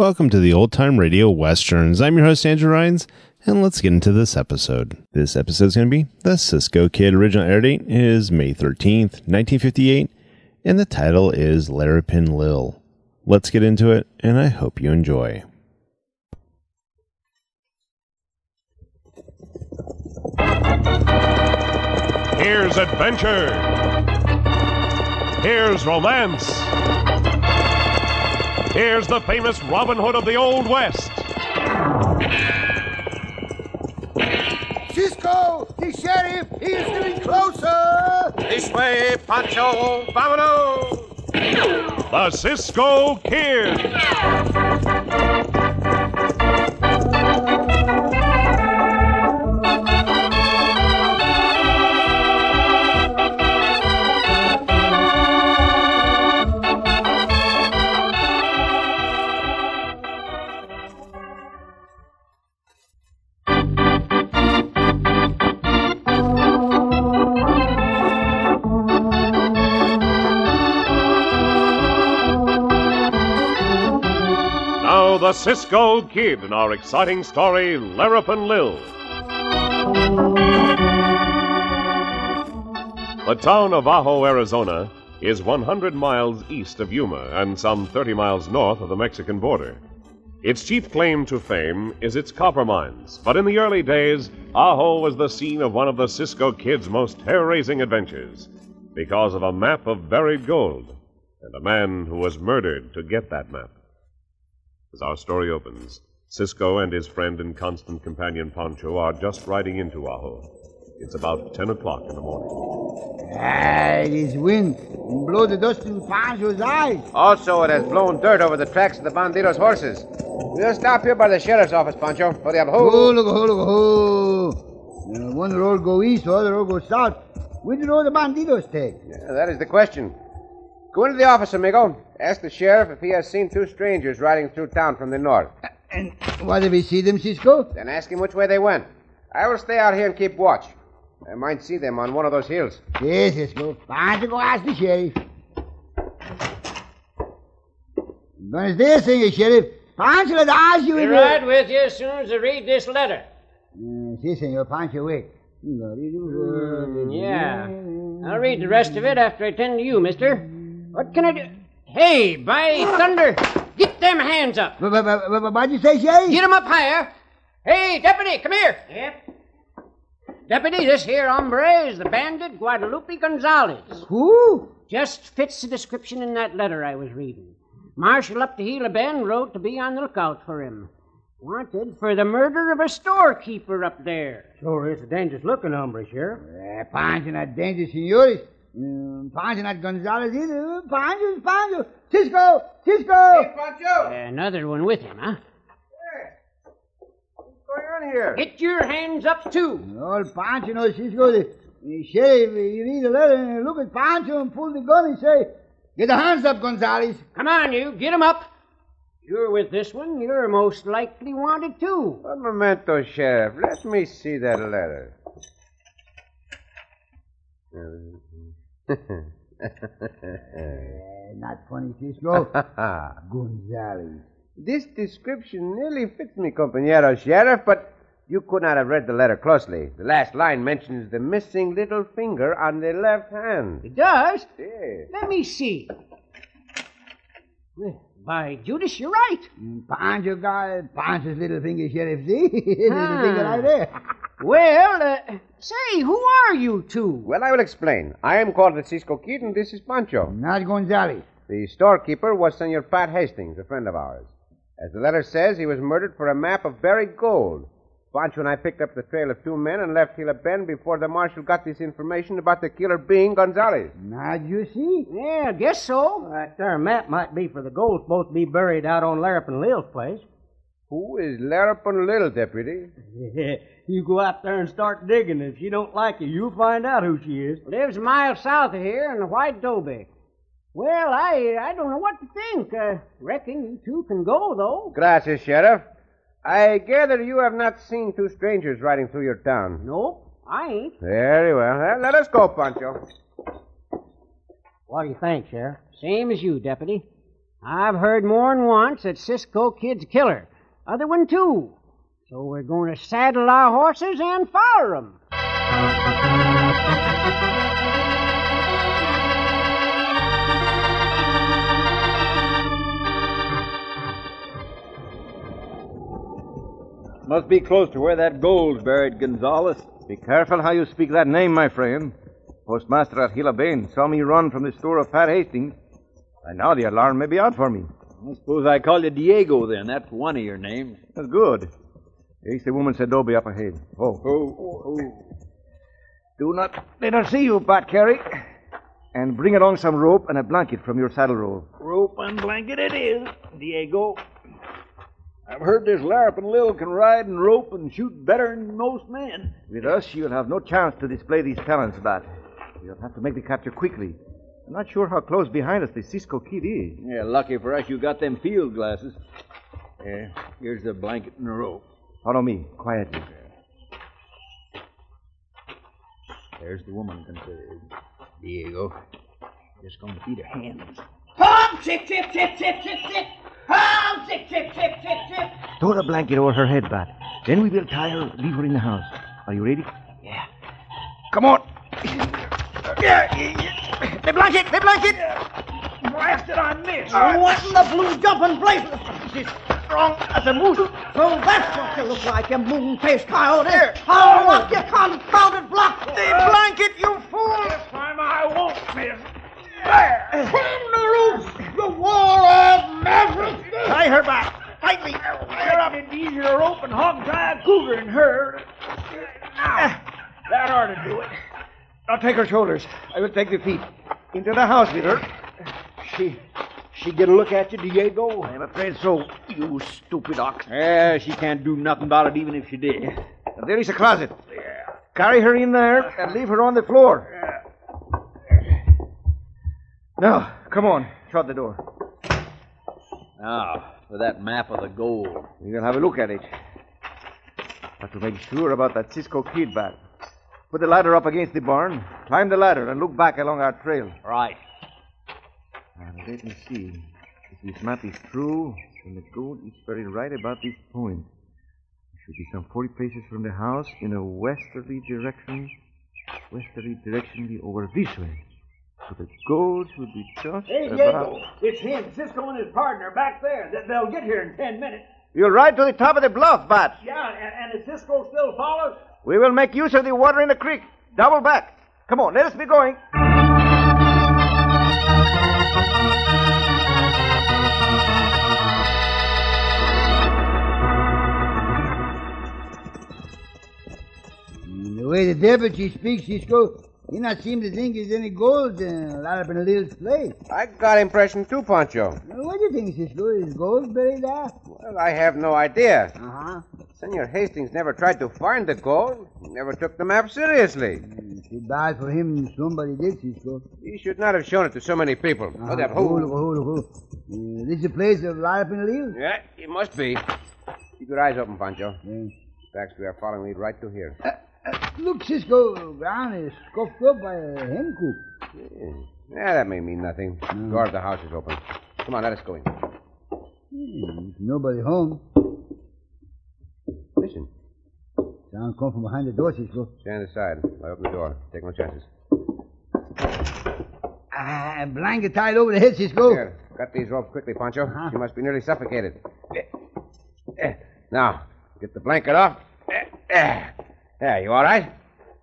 Welcome to the Old Time Radio Westerns. I'm your host, Andrew Rhynes, and let's get into this episode. This episode is going to be The Cisco Kid. Original air date is May 13th, 1958, and the title is Larapin Lil. Let's get into it, and I hope you enjoy. Here's adventure. Here's romance. Here's the famous Robin Hood of the Old West. Cisco, the sheriff, he is getting closer. This way, Pancho, vámonos. The Cisco Kid. The Cisco Kid in our exciting story, Larapin Lil. The town of Ajo, Arizona, is 100 miles east of Yuma and some 30 miles north of the Mexican border. Its chief claim to fame is its copper mines, but in the early days, Ajo was the scene of one of the Cisco Kid's most hair-raising adventures because of a map of buried gold and a man who was murdered to get that map. As our story opens, Cisco and his friend and constant companion Pancho are just riding into Ajo. It's about 10 o'clock in the morning. This wind blow the dust in Pancho's eyes. Also, it has blown dirt over the tracks of the bandidos' horses. We'll stop here by the sheriff's office, Pancho. For the One road go east, the other road go south. Where do the bandidos take? Yeah, that is the question. Go into the office, amigo. Ask the sheriff if he has seen two strangers riding through town from the north. And what if we see them, Cisco? Then ask him which way they went. I will stay out here and keep watch. I might see them on one of those hills. Yes, Cisco. Pancho, go ask the sheriff. Buenos dias, Senor Sheriff. Pancho, let's ask you... Be right with you as soon as I read this letter. Si, Senor Pancho, wait. Yeah. I'll read the rest of it after I attend to you, mister. What can I do? Hey, by thunder, get them hands up. What'd you say, Sheriff? Get them up higher. Hey, deputy, come here. Yep. Deputy, this here hombre is the bandit Guadalupe Gonzalez. Who? Just fits the description in that letter I was reading. Marshal up to Gila Bend wrote to be on the lookout for him. Wanted for the murder of a storekeeper up there. Sure is a dangerous-looking hombre, Sheriff. Pancho not dangerous, senores. Pancho not Gonzalez either. Pancho. Cisco! Hey, Pancho! Another one with him, huh? What's going on here? Get your hands up, too. Old Pancho knows Cisco. The sheriff, you read the letter and look at Pancho and pull the gun and say, get the hands up, Gonzalez. Come on, you. Get 'em up. You're with this one. You're most likely wanted, too. Un momento, Sheriff. Let me see that letter. Not funny, Cisco. Gonzalez. This description nearly fits me, compañero Sheriff, but you could not have read the letter closely. The last line mentions the missing little finger on the left hand. It does? Yes. Let me see. Well, by Judas, you're right. Pancho got Pancho's little finger, Sheriff. See? Little finger right there. Well, say, who are you two? Well, I will explain. I am called the Cisco Kid, and this is Pancho. Not Gonzalez. The storekeeper was Senor Pat Hastings, a friend of ours. As the letter says, he was murdered for a map of buried gold. Pancho and I picked up the trail of two men and left Gila Bend before the marshal got this information about the killer being Gonzalez. Now you see? Yeah, I guess so. That there map might be for the gold supposed to be buried out on Larapin Lil's place. Who is Larapin Lil, Deputy? You go out there and start digging. If she don't like you, you'll find out who she is. Lives a mile south of here in the White Dobe. Well, I don't know what to think. Reckon you two can go, though. Gracias, Sheriff. I gather you have not seen two strangers riding through your town. Nope, I ain't. Very well. Let us go, Pancho. What do you think, Sheriff? Same as you, Deputy. I've heard more'n once that Cisco Kid's killer. Other one, too. So we're going to saddle our horses and fire 'em. Must be close to where that gold's buried, Gonzales. Be careful how you speak that name, my friend. Postmaster at Gila Bend saw me run from the store of Pat Hastings, and now the alarm may be out for me. I suppose I call you Diego, then. That's one of your names. That's good. Ace the woman's adobe up ahead. Oh. Do not let her see you, Pat Carey. And bring along some rope and a blanket from your saddle roll. Rope and blanket it is, Diego. I've heard this Larrapin Lil can ride and rope and shoot better than most men. With us, you'll have no chance to display these talents, Bat. You'll have to make the capture quickly. I'm not sure how close behind us the Cisco Kid is. Yeah, lucky for us you got them field glasses. Yeah, here's the blanket and the rope. Follow me, quietly. There's the woman considered. Diego, just going to feed her hands. Pump! Chip! Pump! Chip! Throw the blanket over her head, Bat. Then we will tie her, leave her in the house. Are you ready? Yeah. Come on. The blanket! Blasted, I missed. What in the blue jumping blazes? She's strong as a moose. So that's what you look like, you moon-faced coyote. I'll knock you confounded block. The blanket, you fool! This time I won't miss. From the roof, the wall of maverick. Tie her back. Tightly. You're up in easier rope and hog-tie a cougar and her. Now, that ought to do it. I'll take her shoulders. I will take the feet. Into the house with her. She get a look at you, Diego? I'm afraid so, you stupid ox. Yeah, she can't do nothing about it even if she did. There is a closet. Carry her in there and leave her on the floor. Now, come on. Shut the door. Now, for that map of the gold. We will have a look at it. But to make sure about that Cisco Kid, Bat. Put the ladder up against the barn, climb the ladder, and look back along our trail. Right. And let me see. If this map is true, then the gold is buried right about this point. It should be some 40 paces from the house in a westerly direction. Over this way. So the gold should be just Hey, about... Diego, it's him, Cisco and his partner back there. They'll get here in 10 minutes. You'll ride to the top of the bluff, Bat. Yeah, and if Cisco still follows? We will make use of the water in the creek. Double back. Come on, let us be going. The way the deputy speaks, Cisco, he not seem to think there's any gold Larrapin Lil's place. I got impression too, Pancho. What do you think, Cisco? Is gold buried there? Well, I have no idea. Uh-huh. Senor Hastings never tried to find the gold. He never took the map seriously. Too bad for him. Somebody did, Cisco. He should not have shown it to so many people. Hold. This is the place of Larrapin Lil? Yeah, it must be. Keep your eyes open, Pancho. Yeah. Tracks we are following lead right to here. Look, Cisco, the ground is scuffed up by a hen coop. Yeah, that may mean nothing. Door of the house is open. Come on, let us go in. There's nobody home. Listen. Sound come from behind the door, Cisco. Stand aside. I open the door. Take no chances. Blanket tied over the head, Cisco. Here, cut these ropes quickly, Pancho. She must be nearly suffocated. Now, get the blanket off. There, you all right?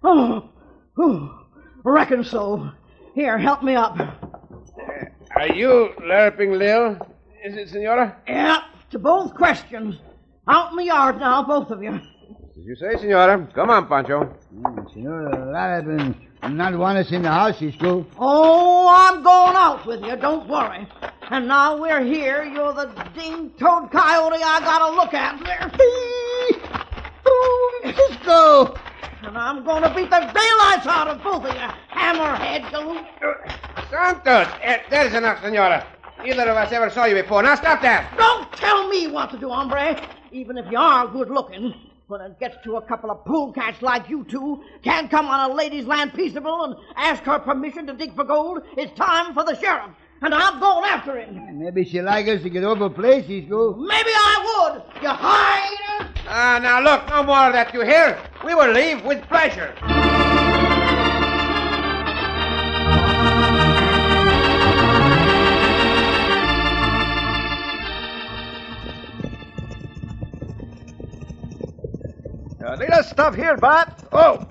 Reckon so. Here, help me up. Are you Larrapin Lil? Is it, Senora? Yeah, to both questions. Out in the yard now, both of you. As you say, Senora. Come on, Pancho. Senora Larrapin not want us in the house, Cisco. Oh, I'm going out with you, don't worry. And now we're here, you're the ding-toed coyote I gotta look at. Cisco! And I'm gonna beat the daylights out of both of you, hammerhead galoot. Santos! That is enough, Senora. Neither of us ever saw you before. Now stop that! Don't tell me what to do, hombre. Even if you are good-looking. When it gets to a couple of polecats like you two, can't come on a lady's land peaceable and ask her permission to dig for gold, it's time for the sheriff. and I'm going after him. Maybe she like us to get over a place, Cisco. Maybe I would, you hyena. Now look, no more of that, you hear? We will leave with pleasure. Let us stop here, Bat.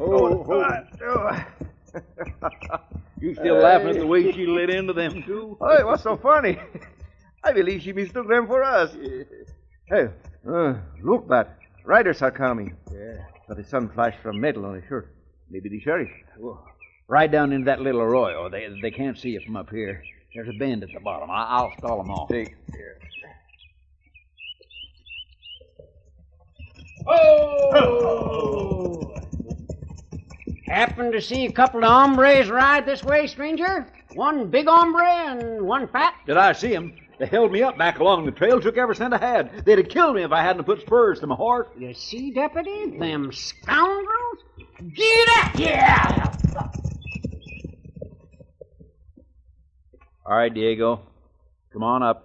You still laughing at the way she lit into them, too? Oh, what's so funny? I believe she mistook them for us. Hey, look, Bat. Riders are coming. Yeah. But the sun flashed from metal on his shirt. Maybe the sheriff. Well, ride down into that little arroyo. They can't see you from up here. There's a bend at the bottom. I'll stall them off. Take care. Oh! Happen to see a couple of hombres ride this way, stranger? One big hombre and one fat? Did I see them? They held me up back along the trail, took every cent I had. They'd have killed me if I hadn't put spurs to my horse. You see, Deputy? Them scoundrels? Get up! Yeah! All right, Diego. Come on up.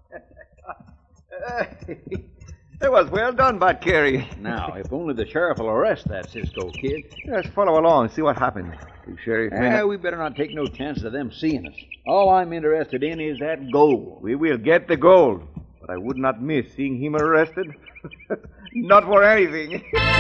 That was well done, Bat Carey. Now, if only the sheriff will arrest that Cisco kid. Let's follow along and see what happens. The sheriff may not... We better not take no chance of them seeing us. All I'm interested in is that gold. We will get the gold, but I would not miss seeing him arrested. Not for anything.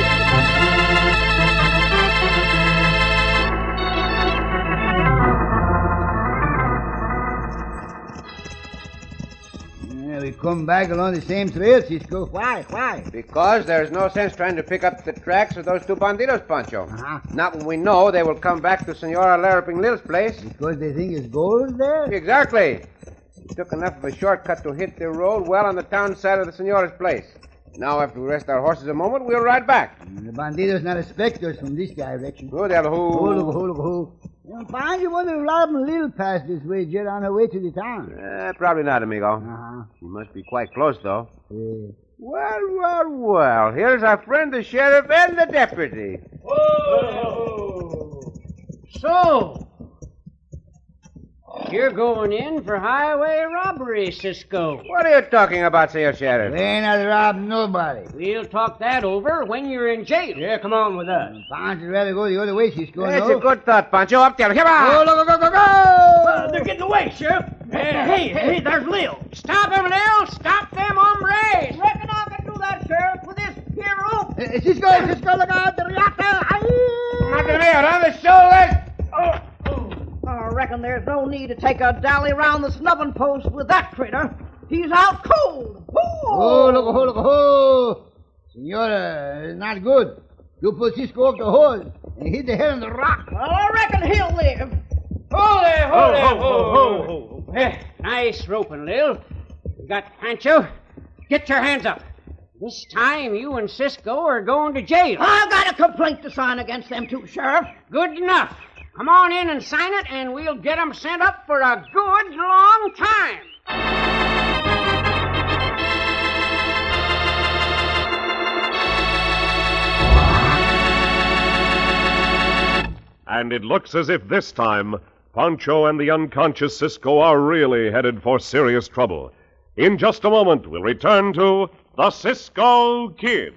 We come back along the same trail, Cisco. Why? Because there's no sense trying to pick up the tracks of those two bandidos, Pancho. Uh-huh. Not when we know they will come back to Senora Laraping Lil's place. Because they think it's gold there? Exactly. We took enough of a shortcut to hit the road well on the town side of the Senora's place. Now, after we rest our horses a moment, we'll ride back. The bandidos not expect us from this direction. Who the hell, Who? Find you wonder if Robin Little passed this way, jet on her way to the town. Probably not, amigo. Uh-huh. She must be quite close, though. Yeah. Well. Here's our friend, the sheriff, and the deputy. Whoa! So, you're going in for highway robbery, Cisco. What are you talking about, Senor Sheriff? We ain't not robbed nobody. We'll talk that over when you're in jail. Yeah, come on with us. Pancho'd rather go the other way, Cisco. That's a good thought, Pancho. Up there. Come on. Go! They're getting away, Sheriff. Hey, there's Lil. Stop him, Lil! Stop them hombres! Reckon I can do that, Sheriff, with this here rope. Cisco, look out! The riata! On the shoulders. I reckon there's no need to take a dally round the snubbing post with that critter. He's out cold. Oh, look. Senora, it's not good. You put Cisco off the horse and hit the head on the rock. Well, I reckon he'll live. Ho! Nice roping, Lil. You got Pancho? Get your hands up. This time you and Cisco are going to jail. I've got a complaint to sign against them two, Sheriff. Good enough. Come on in and sign it, and we'll get 'em sent up for a good long time. And it looks as if this time, Pancho and the unconscious Cisco are really headed for serious trouble. In just a moment, we'll return to the Cisco Kid.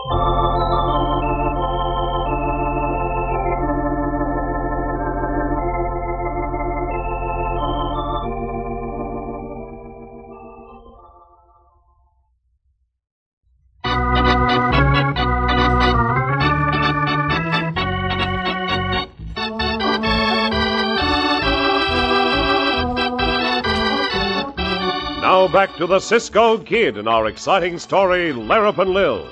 Now back to the Cisco Kid and our exciting story, Larapin Lil.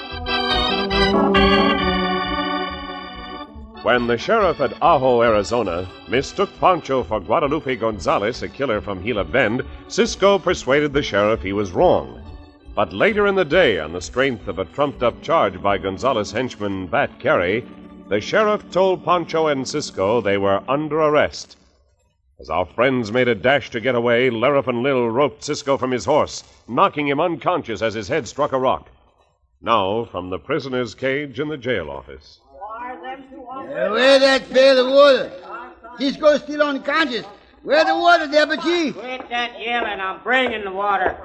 When the sheriff at Ajo, Arizona, mistook Pancho for Guadalupe Gonzalez, a killer from Gila Bend, Cisco persuaded the sheriff he was wrong. But later in the day, on the strength of a trumped-up charge by Gonzalez henchman Bat Carey, the sheriff told Pancho and Cisco they were under arrest. As our friends made a dash to get away, Larapin Lil roped Cisco from his horse, knocking him unconscious as his head struck a rock. Now, from the prisoner's cage in the jail office. Where that pail of water? Cisco's still unconscious. Where's the water, Deputy? Quit that yelling. I'm bringing the water.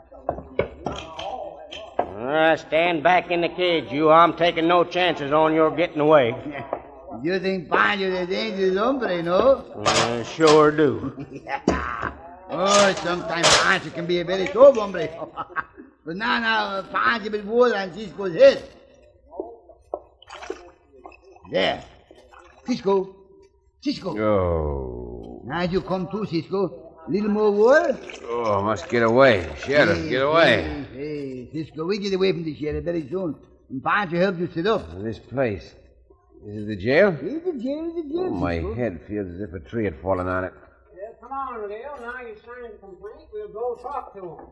Stand back in the cage, you. I'm taking no chances on your getting away. You think Pancho is a dangerous hombre, no? Sure do. Oh, sometimes Pancho can be a very tough hombre. But now, Pancho will water on Cisco's head. There. Cisco. Oh. Now you come too, Cisco. Little more water? Oh, must get away. Sheriff, get away. Hey, Cisco, we get away from the sheriff very soon. And Pancho help you sit up. This place. Is it the jail? It's the jail, Oh, my Cisco. head feels as if a tree had fallen on it. Come on, Lil. Now you signed the complaint. We'll go talk to him.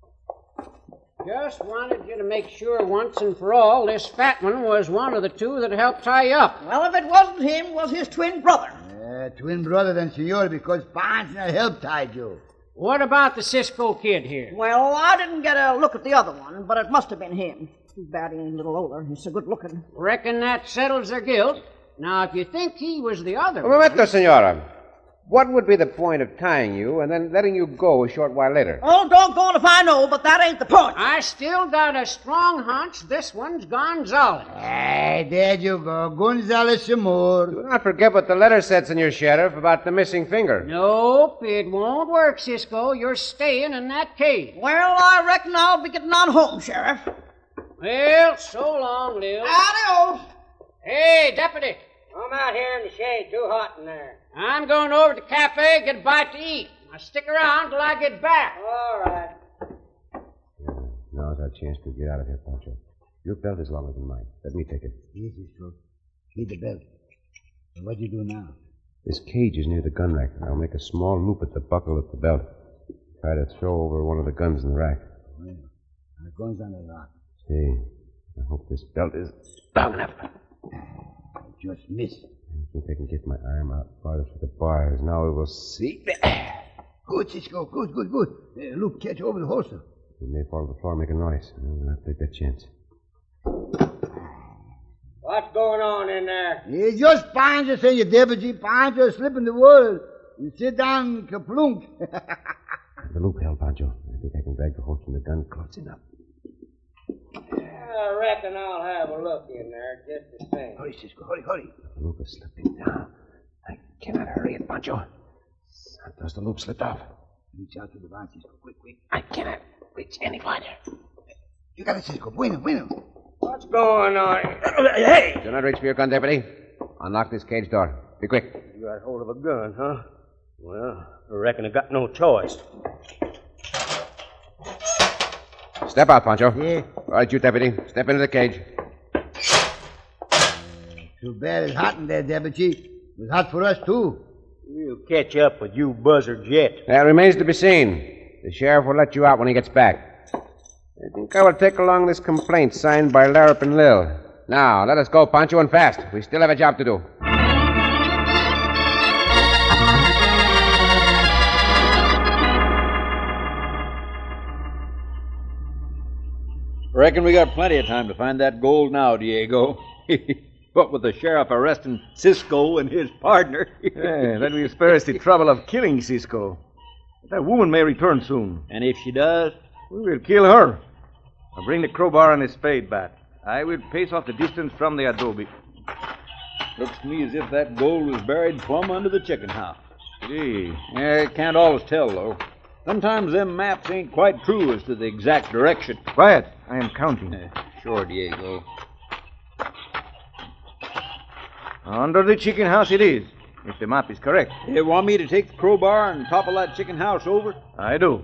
Just wanted you to make sure once and for all this fat one was one of the two that helped tie you up. Well, if it wasn't him, it was his twin brother. Twin brother than Senor because Pancho helped tied you. What about the Cisco kid here? Well, I didn't get a look at the other one, but it must have been him. Too bad he ain't a little older. He's so good looking. Reckon that settles their guilt. Now, if you think he was the other Un momento, senora. What would be the point of tying you and then letting you go a short while later? Oh, doggone if I know, but that ain't the point. I still got a strong hunch this one's Gonzalez. Hey, there you go. Gonzales some more. Do not forget what the letter said, Senor Sheriff, about the missing finger. Nope, it won't work, Cisco. You're staying in that cage. Well, I reckon I'll be getting on home, Sheriff. Well, so long, Lil. Adios. Hey, Deputy. I'm out here in the shade. Too hot in there. I'm going over to the cafe, get a bite to eat. Now stick around till I get back. All right. Now's our chance to get out of here, Pancho. Your belt is longer than mine. Let me take it. Yes, Cisco. Need the belt. And what do you do now? This cage is near the gun rack. I'll make a small loop at the buckle of the belt. Try to throw over one of the guns in the rack. Well, the gun's on the rock. See, I hope this belt is long enough. I just missed. I think I can get my arm out farther to the bars. Now we will see. Good, Cisco. Good. Look, catch over the holster. It may fall to the floor and make a noise. We'll have to take that chance. What's going on in there? You just Pancho, Senor Deputy. Pancho slip in the water and sit down kaplunk. The loop held, Pancho. I think I can drag the horse from the gun close enough. I reckon I'll have a look in there just the same. Hurry, Cisco. Hurry. The loop is slipping down. I cannot hurry it, Pancho. Santos, the loop slipped off. Reach out to the van, Cisco. Quick. I cannot reach any farther. You got it, Cisco. Bueno. What's going on? Hey! Do not reach for your gun, Deputy. Unlock this cage door. Be quick. You got hold of a gun, huh? Well, I reckon I got no choice. Step out, Pancho. Yeah. All right, you, Deputy. Step into the cage. Too bad it's hot in there, Deputy. It's hot for us, too. We'll catch up with you buzzards yet. That remains to be seen. The sheriff will let you out when he gets back. I think I will take along this complaint signed by Larup and Lil. Now, let us go, Pancho, and fast. We still have a job to do. Reckon we got plenty of time to find that gold now, Diego. What with the sheriff arresting Cisco and his partner. That will spare us the trouble of killing Cisco. That woman may return soon. And if she does? We will kill her. I'll bring the crowbar and the spade bat. I will pace off the distance from the adobe. Looks to me as if that gold was buried plumb under the chicken house. Gee. Yeah, can't always tell, though. Sometimes them maps ain't quite true as to the exact direction. Quiet. I am counting. Sure, Diego. Under the chicken house it is, if the map is correct. You want me to take the crowbar and topple that chicken house over? I do.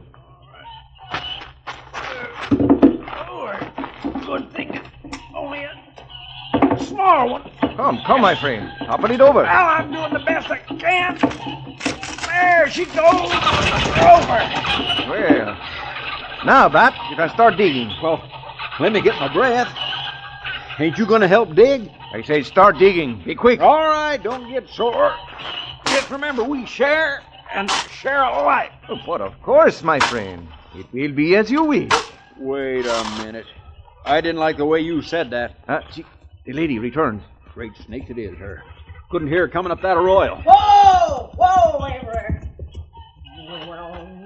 Good thing. Only a small one. Come, my friend. Topple it over. Well, I'm doing the best I can. There she goes. Over. Well, now, Bat, you can start digging. Well, let me get my breath. Ain't you going to help dig? I say start digging. Be quick. All right, don't get sore. Just remember, we share and share alike. But of course, my friend. It will be as you wish. Wait a minute. I didn't like the way you said that. The lady returns. Great snake it is, her. Couldn't hear her coming up that arroyo. Whoa, laborer.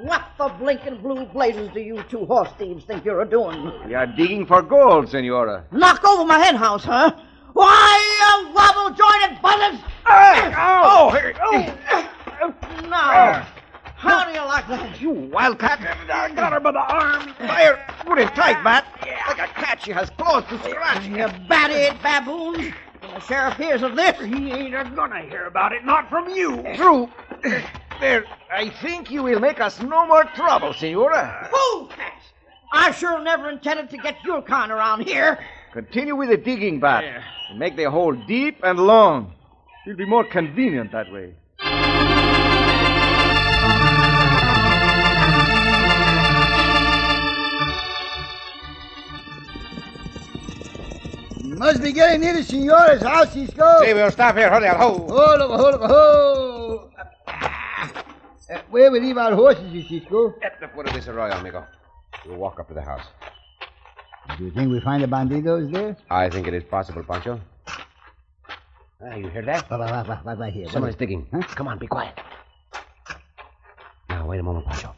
What the blinking blue blazes do you two horse thieves think you're a-doing? We are digging for gold, Senora. Knock over my hen house, huh? Why, you wobble-jointed buzzards! Now, how do you like that? You wildcat. I got her by the arm. Fire. Put it tight, Bat. Like a cat, she has claws to scratch. You bat-eared baboons. When the sheriff hears of this, He ain't gonna hear about it, not from you. True. There, I think you will make us no more trouble, Senora. Fool cats! I sure never intended to get your kind around here. Continue with the digging, Bat. And make the hole deep and long. It'll be more convenient that way. Must be getting near the Senora's house, Cisco. See, we'll stop here. Hurry, ho. Hold. Where we leave our horses, Cisco? At the foot of this arroyo, amigo. We'll walk up to the house. Do you think we find the bandidos there? I think it is possible, Pancho. You hear that? Right here. Someone's digging. Huh? Come on, be quiet. Now, wait a moment, Pancho.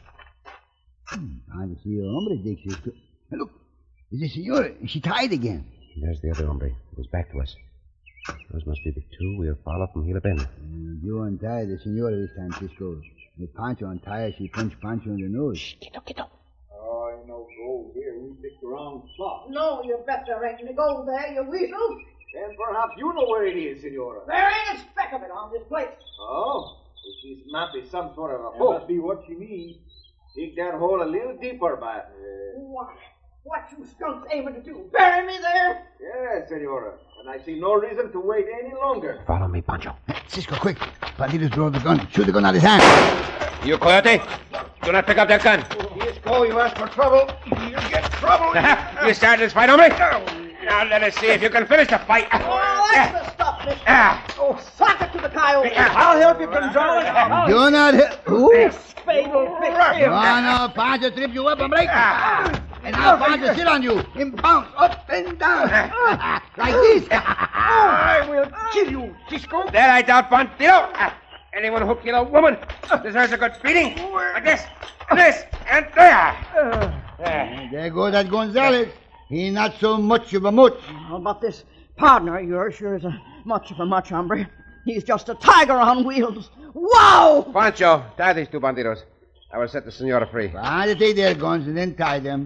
Time to see your hombre dig, Cisco. Hey, look, it's the Senora. She tied again. There's the other hombre. It goes back to us. Those must be the two we'll follow from Gila Bend. You untie the Senora this time, Cisco. If Pancho untie her, she punched Pancho in the nose. Shh, get up. Oh, ain't no gold here. We picked the wrong spot. No, you bet there ain't any gold there, you weasel. Then perhaps you know where it is, Senora. There ain't a speck of it on this place. Oh? If this map is some sort of a hook. That must be what she means. Dig that hole a little deeper, Bat. What you skunks aiming to do? Bury me there? Yes, Senora. And I see no reason to wait any longer. Follow me, Pancho. Cisco, quick. Bandidos draw the gun. Shoot the gun out of his hand. You, Coyote. Do not pick up that gun. Cisco, you ask for trouble. You get trouble. You started this fight, hombre? Now let us see if you can finish the fight. Oh, that's the stuff, mister. Sock it to the coyote. I'll help you, Gonzales. Do not hit. Who? Spade will fix him. No, Pancho trip you up and break. And now Pancho sit on you and bounce up and down. Like this. I will kill you, Cisco. That I doubt, Bandido. Anyone who kills a woman deserves a good beating. Like this, and this, and there. There goes that Gonzales. He not so much of a much. But this partner of yours sure is much of a much, hombre. He's just a tiger on wheels. Wow! Pancho, tie these two bandidos. I will set the senora free. I'll take their guns and then tie them.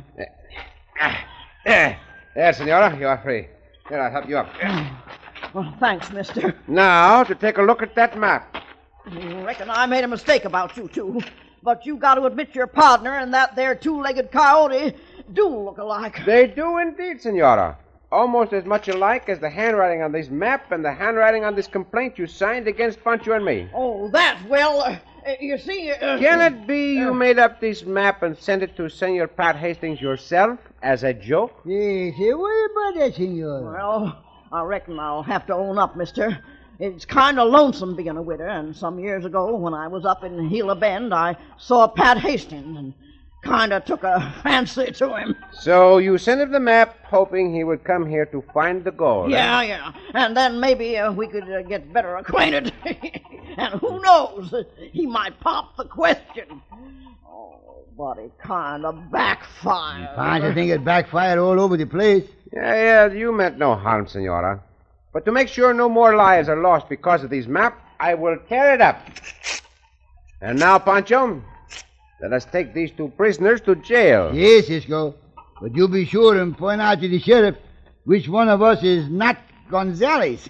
There, senora, you are free. Here, I'll help you up. Well, thanks, mister. Now, to take a look at that map. Reckon I made a mistake about you two. But you got to admit your partner and that there two-legged coyote do look alike. They do indeed, senora. Almost as much alike as the handwriting on this map and the handwriting on this complaint you signed against Pancho and me. Oh, that, well, you see... Can it be you made up this map and sent it to Senor Pat Hastings yourself as a joke? Yes, what about that, senor? Well, I reckon I'll have to own up, mister. It's kind of lonesome being a widow, and some years ago when I was up in Gila Bend, I saw Pat Hastings and kind of took a fancy to him. So you sent him the map hoping he would come here to find the gold. Yeah. And then maybe we could get better acquainted. And who knows, he might pop the question. Oh, but it kind of backfired. I think it backfired all over the place. Yeah, you meant no harm, senora. But to make sure no more lives are lost because of these maps, I will tear it up. And now, Pancho, let us take these two prisoners to jail. Yes, Cisco. But you be sure and point out to the sheriff which one of us is not Gonzales.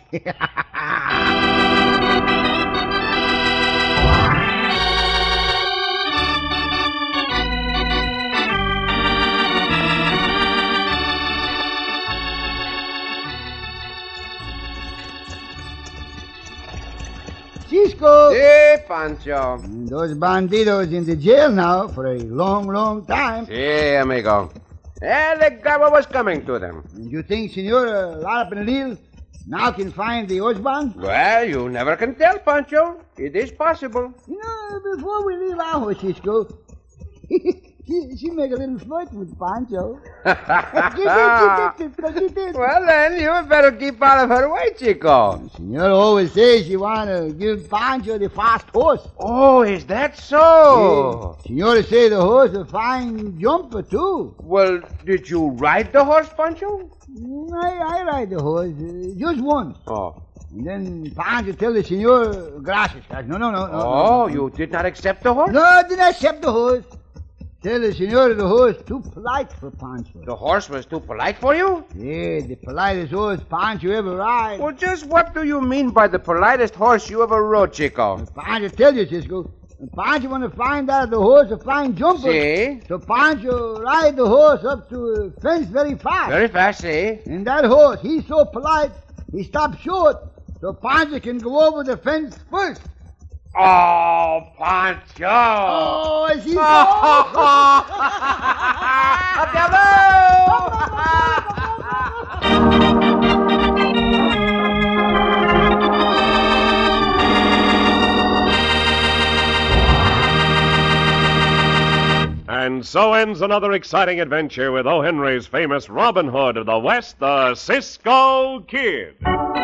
Cisco. Si, Pancho. Those bandidos in the jail now for a long, long time. Si, amigo. And the gobble was coming to them. And you think Senora Larpenlil now can find the husband? Well, you never can tell, Pancho. It is possible. You know, before we leave our house, Cisco, She make a little flirt with Pancho. She did. Well, then, you had better keep out of her way, Chico. Senora always says she want to give Pancho the fast horse. Oh, is that so? Senora say the horse a fine jumper, too. Well, did you ride the horse, Pancho? I ride the horse just once. Oh. And then Pancho tell the senor gracias. No. Oh, you did not accept the horse? No, I did not accept the horse. Tell the senor the horse too polite for Pancho. The horse was too polite for you? Yeah, the politest horse Pancho ever ride. Well, just what do you mean by the politest horse you ever rode, Chico? Pancho tell you, Cisco. Pancho want to find out the horse a fine jumper. See? So Pancho ride the horse up to a fence very fast. Very fast, see? And that horse, he's so polite, he stopped short, so Pancho can go over the fence first. Oh, Pancho! Oh, is he so? And so ends another exciting adventure with O. Henry's famous Robin Hood of the West, the Cisco Kid.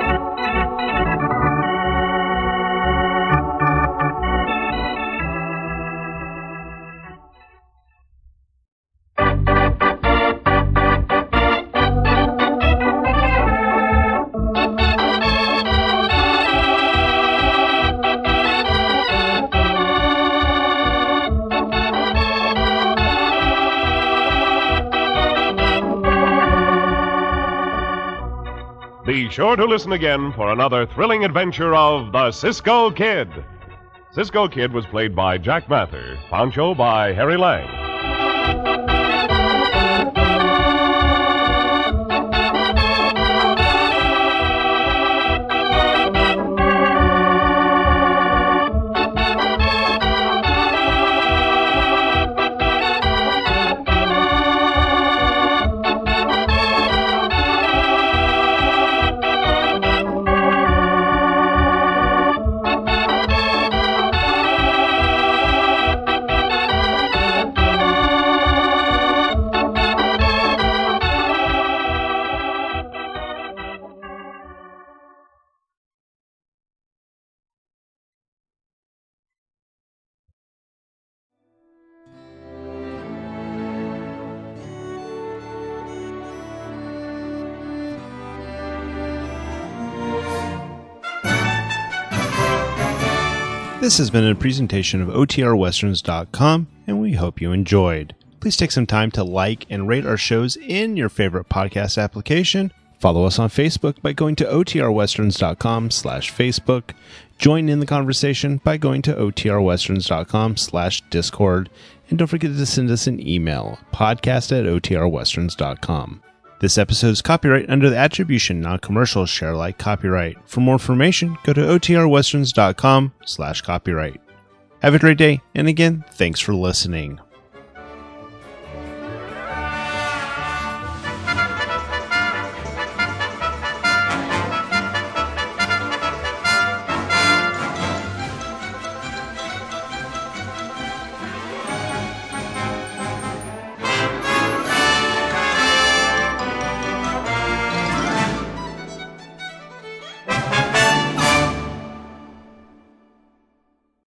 Be sure to listen again for another thrilling adventure of the Cisco Kid. Cisco Kid was played by Jack Mather, Pancho by Harry Lang. This has been a presentation of OTRWesterns.com, and we hope you enjoyed. Please take some time to like and rate our shows in your favorite podcast application. Follow us on Facebook by going to OTRWesterns.com/Facebook. Join in the conversation by going to OTRWesterns.com/Discord. And don't forget to send us an email, podcast@OTRWesterns.com. This episode is copyright under the Attribution Non-Commercial Share Alike copyright. For more information, go to OTRWesterns.com/copyright. Have a great day, and again, thanks for listening.